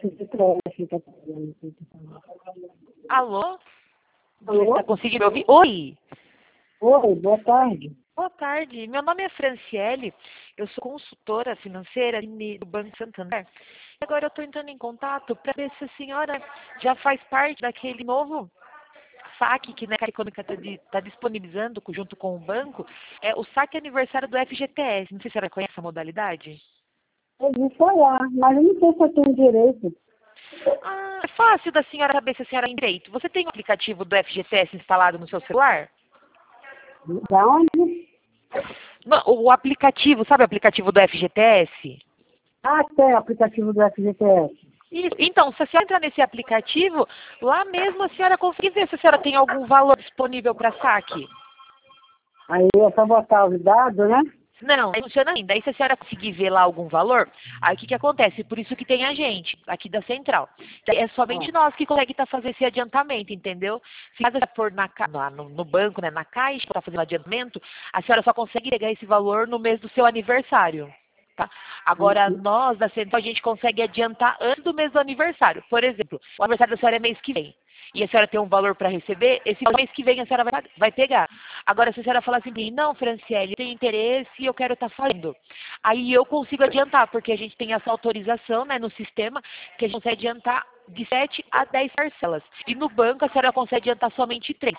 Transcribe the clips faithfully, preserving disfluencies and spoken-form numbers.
F G T S tá fazendo. Alô? Você Alô? está conseguindo me ouvir? Oi! Oi, boa tarde. Boa tarde. Meu nome é Franciele. Eu sou consultora financeira do Banco Santander. Agora eu estou entrando em contato para ver se a senhora já faz parte daquele novo saque que né, a Econômica está tá disponibilizando junto com o banco, é o saque aniversário do F G T S. Não sei se a senhora conhece essa modalidade. Eu vou falar, mas eu não sei se eu tenho direito. Ah, é fácil da senhora saber se a senhora tem direito. Você tem o aplicativo do F G T S instalado no seu celular? Da onde? Não, o aplicativo, sabe o aplicativo do F G T S? Ah, tem o aplicativo do F G T S. Isso. Então, se a senhora entrar nesse aplicativo, lá mesmo a senhora consegue ver se a senhora tem algum valor disponível para saque. Aí é só botar os dados, né? Não, aí funciona ainda. Aí se a senhora conseguir ver lá algum valor, aí o que, que acontece? Por isso que tem a gente, aqui da central. É somente Ah, nós que conseguimos tá fazer esse adiantamento, entendeu? Se caso você for na, ca- na- no, no banco, né, na caixa, para fazer o adiantamento, a senhora só consegue pegar esse valor no mês do seu aniversário. Tá? Agora, nós da central, a gente consegue adiantar antes do mês do aniversário. Por exemplo, o aniversário da senhora é mês que vem. E a senhora tem um valor para receber, esse mês que vem a senhora vai, vai pegar. Agora, se a senhora falar assim, não, Franciele, eu tenho interesse e eu quero estar fazendo. Aí eu consigo adiantar, porque a gente tem essa autorização né, no sistema, que a gente consegue adiantar de sete a dez parcelas. E no banco a senhora consegue adiantar somente três.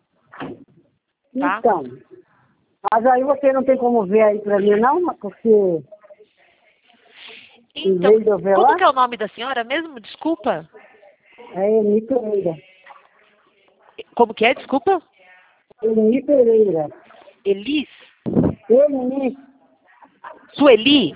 Tá? então, mas aí você não tem como ver aí pra mim, não? Porque em Então, vez de eu ver como lá, que é o nome da senhora mesmo? Desculpa. é Eni Pereira. Como que é? Desculpa. Eni Pereira. Elis? Eni, Sueli?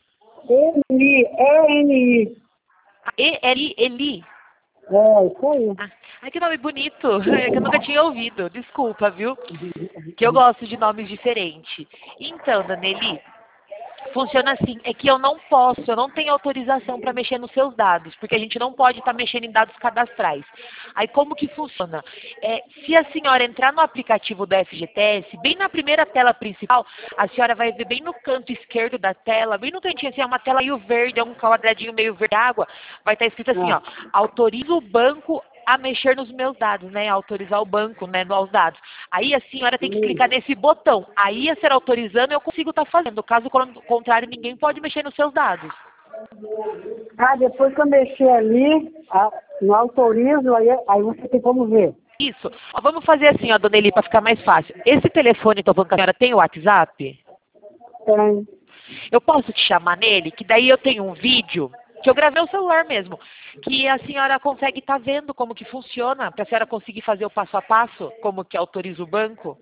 Eni, E N I. E-L-I? Eli? É, isso aí. Ah, ai, que nome bonito. É que eu nunca tinha ouvido. Desculpa, viu? Que eu gosto de nomes diferentes. Então, Daneli, funciona assim, é que eu não posso, eu não tenho autorização para mexer nos seus dados, porque a gente não pode estar mexendo em dados cadastrais. Aí como que funciona? É, se a senhora entrar no aplicativo do F G T S, bem na primeira tela principal, a senhora vai ver bem no canto esquerdo da tela, bem no cantinho assim, é uma tela meio verde, é um quadradinho meio verde água, vai estar escrito assim, ó, Ah, autoriza o banco a mexer nos meus dados, né? Autorizar o banco, né? Nos dados. Aí a senhora tem que sim. clicar nesse botão. Aí a senhora autorizando, eu consigo estar fazendo. Caso contrário, ninguém pode mexer nos seus dados. Ah, depois que eu mexer ali, ah, não autorizo, aí, aí você tem como ver. Isso. Ó, vamos fazer assim, ó, dona Eli, para ficar mais fácil. Esse telefone, então, falando que a senhora tem o WhatsApp? Tem. Eu posso te chamar nele? Que daí eu tenho um vídeo que eu gravei no celular mesmo, que a senhora consegue estar vendo como que funciona, para a senhora conseguir fazer o passo a passo, como que autoriza o banco.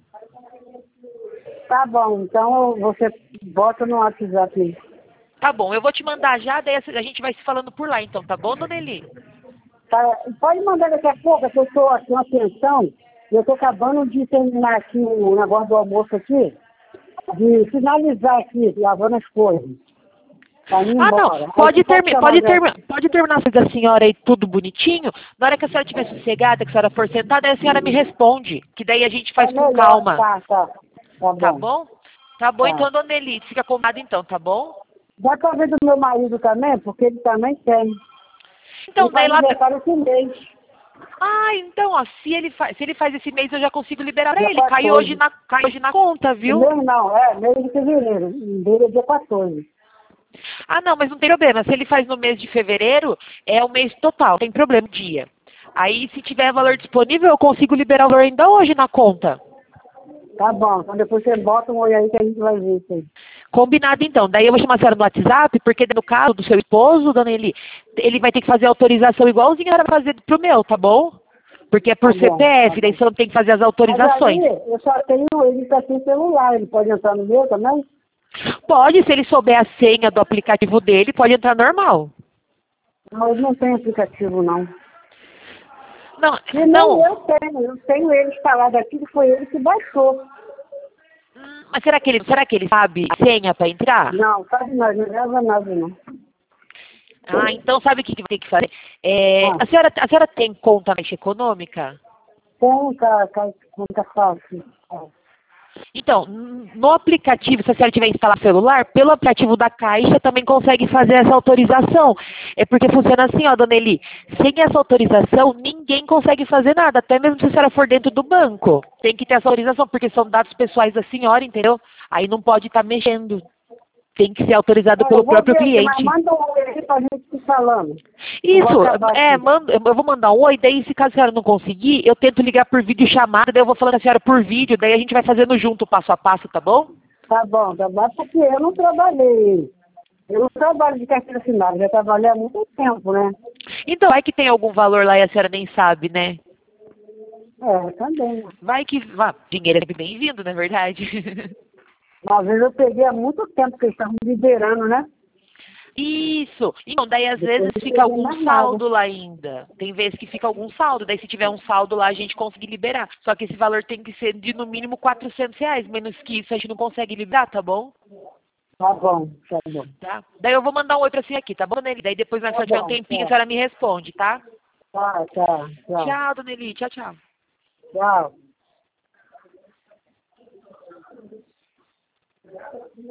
Tá bom, então você bota no WhatsApp aí. Tá bom, eu vou te mandar já, daí a gente vai se falando por lá então, tá bom, dona Eli? Tá, pode mandar daqui a pouco, que eu estou aqui uma atenção, e eu estou acabando de terminar aqui o negócio do almoço aqui, de finalizar aqui, lavando as coisas, pra ir Ah, não, embora. Aí pode, você pode termi chamar pode, já. termi pode terminar da senhora aí tudo bonitinho, na hora que a senhora estiver sossegada, que a senhora for sentada, aí a senhora me responde, que daí a gente É faz com melhor, calma, tá, tá. Tá tá bom, bom? Tá bom, tá. então, dona Eli, fica combinado então, tá bom? Dá pra ver do meu marido também, porque ele também tem. Ele Então, daí faz lá... aniversário esse mês. Ah, então, ó, se ele, faz, se ele faz esse mês, eu já consigo liberar pra Dia ele. Cai hoje quatorze. na, cai hoje na conta, O viu? meu não, é, mês de fevereiro. O dele é dia quatorze. Ah, não, mas não tem problema. Se ele faz no mês de fevereiro, é o mês total, não tem problema, dia. Aí, se tiver valor disponível, eu consigo liberar o valor ainda hoje na conta. Tá bom, então depois você bota um oi aí que a gente vai ver isso aí. Combinado, então. Daí eu vou chamar a senhora no WhatsApp, porque no caso do seu esposo, dona Eli, ele vai ter que fazer a autorização igualzinho a senhora vai fazer pro meu, tá bom? Porque é Tá por bom, tá C P F, daí bom. você não tem que fazer as Mas aí, autorizações. eu só tenho, ele tá sem celular, ele pode entrar no meu também? Pode, se ele souber a senha do aplicativo dele, pode entrar normal. Não, ele não tem aplicativo, não. Não, E nem não. eu tenho, eu tenho ele instalado aqui, que foi ele que baixou. Hum, Mas será que ele, será que ele sabe a senha para entrar? Não, sabe nada, não leva nada, não. Ah, então sabe o que que vai ter que fazer? É, Ah, a, senhora, a senhora tem conta na Caixa Econômica? tem, tá, tá, conta fácil. Então, no aplicativo, se a senhora tiver instalado celular, pelo aplicativo da Caixa também consegue fazer essa autorização. É porque funciona assim, ó, dona Eli. Sem essa autorização, ninguém consegue fazer nada, até mesmo se a senhora for dentro do banco. Tem que ter essa autorização, porque são dados pessoais da senhora, entendeu? Aí não pode estar mexendo. Tem que ser autorizado Eu pelo vou próprio ver aqui, mas cliente. manda um oi aí pra gente ir falando. Eu Isso, vou acabar é, aqui. manda, eu vou mandar um oi, daí se caso a senhora não conseguir, eu tento ligar por vídeo chamada, daí eu vou falando com a senhora por vídeo, daí a gente vai fazendo junto, passo a passo, tá bom? Tá bom, tá bom, porque eu não trabalhei. Eu não trabalho de carteira assinada, já trabalhei há muito tempo, né? Então, vai que tem algum valor lá e a senhora nem sabe, né? É, também. Né? Vai que, vá, dinheiro é sempre bem-vindo, não é verdade? Às vezes eu peguei há muito tempo, porque eles estavam liberando, né? Isso. Então, daí às Depois vezes não fica peguei algum mais nada. saldo lá ainda. Tem vezes que fica algum saldo. Daí se tiver um saldo lá, a gente consegue liberar. Só que esse valor tem que ser de no mínimo quatrocentos reais. Menos que isso a gente não consegue liberar, tá bom? Tá bom, tá bom. Tá? Daí eu vou mandar um oi pra você aqui, tá bom, Dona Eli? Daí depois, mais Tá se tiver um bom, tempinho, a tá. senhora me responde, tá? Tá, tá, tchau. Tchau, Dona Eli. Tchau, tchau. Tchau.